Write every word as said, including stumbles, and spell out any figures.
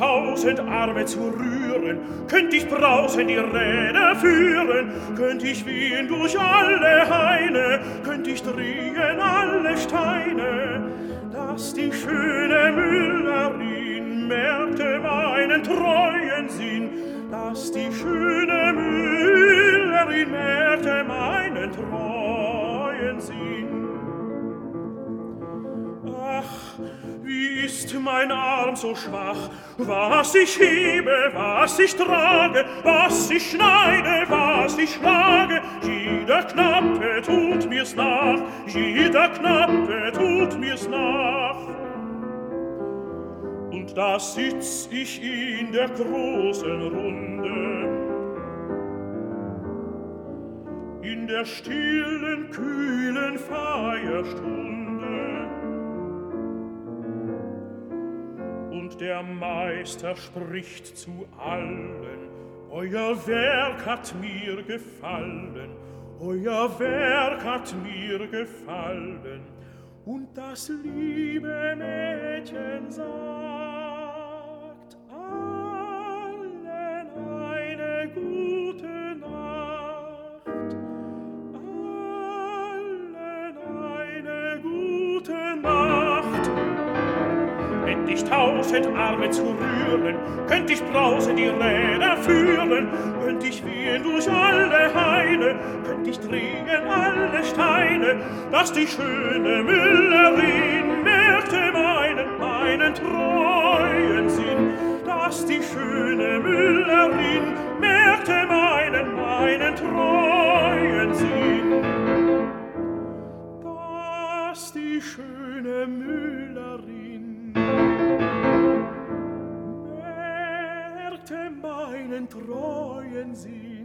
tausend Arme zu rühren, könnt ich brausen die Räder führen, könnt ich wehen durch alle Haine, könnt ich drehen alle Steine, dass die schöne Müllerin merkte meinen treuen Sinn, dass die schöne Müllerin merkte meinen treuen Sinn. Ach, wie ist mein Arm so schwach, was ich hebe, was ich trage, was ich schneide, was ich schlage, jeder Knappe tut mir's nach, jeder Knappe tut mir's nach. Und da sitz ich in der großen Runde, in der stillen, kühlen Feierstunde, und der Meister spricht zu allen: Euer Werk hat mir gefallen, euer Werk hat mir gefallen. Und das liebe Mädchen sagt allen eine gute Nacht, allen eine gute Nacht. Hätt ich tausend Arme zu rühren, könnt ich brausen die Räder führen, könnt ich wehen durch alle Haine, könnt ich drehen alle Steine, dass die schöne Müllerin merkte meinen, meinen treuen Sinn, dass die schöne Müllerin merkte meinen, meinen treuen Sinn, dass die schöne Müllerin merkte meinen treuen Sinn.